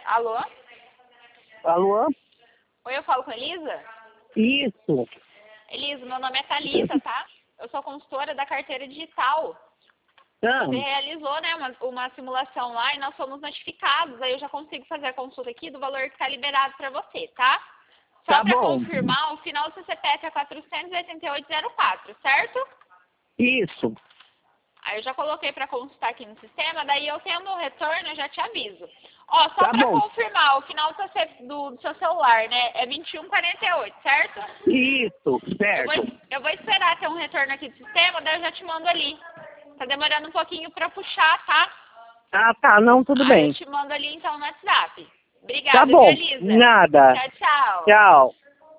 Alô? Alô? Oi, eu falo com a Elisa? Isso. Elisa, meu nome é Thalita, tá? Eu sou consultora da carteira digital. Ah, Você realizou, né, uma simulação lá e nós fomos notificados. Aí eu já consigo fazer a consulta aqui do valor que está liberado para você, tá? Só tá para bom. confirmar, o final do seu CPF é 488,04, certo? Isso. Aí eu já coloquei para consultar aqui no sistema, daí eu tendo o retorno, eu já te aviso. Ó, só Tá para bom. confirmar, o final do seu celular, né, é 2148, certo? Isso, certo. Eu vou esperar ter um retorno aqui do sistema, daí eu já te mando ali. Tá demorando um pouquinho para puxar, tá? Ah, tá. Não, tudo Aí bem. eu te mando ali então no WhatsApp. Tá Obrigada, viu, bom. Elisa? Nada. Tchau, tchau. Tchau.